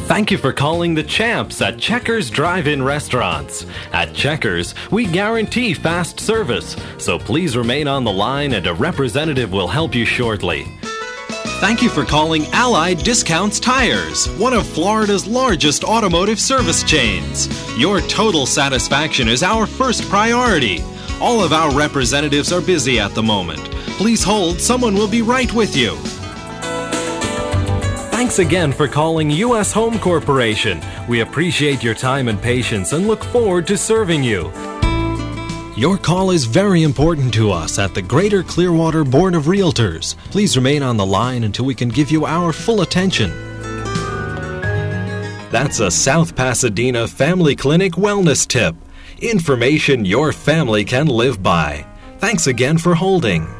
Thank you for calling the champs at Checkers Drive-In Restaurants. At Checkers, we guarantee fast service, so please remain on the line and a representative will help you shortly. Thank you for calling Allied Discounts Tires, one of Florida's largest automotive service chains. Your total satisfaction is our first priority. All of our representatives are busy at the moment. Please hold, someone will be right with you. Thanks again for calling U.S. Home Corporation. We appreciate your time and patience and look forward to serving you. Your call is very important to us at the Greater Clearwater Board of Realtors. Please remain on the line until we can give you our full attention. That's a South Pasadena Family Clinic wellness tip. Information your family can live by. Thanks again for holding.